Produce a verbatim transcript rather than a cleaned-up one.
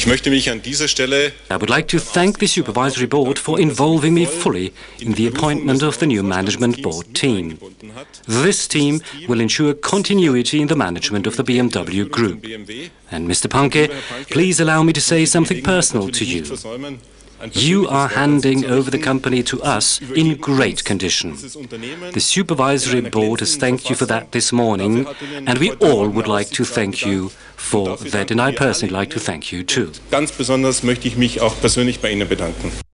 Ich möchte mich an dieser Stelle I would like to thank the Supervisory Board for involving me fully in the appointment of the new Management Board team. This team will ensure continuity in the management of the B M W Group. And Mister Panke, please allow me to say something personal to you. You are handing over the company to us in great condition. The Supervisory Board has thanked you for that this morning, and we all would like to thank you for that, and I personally like to thank you too. Ganz besonders möchte ich mich auch persönlich bei Ihnen bedanken.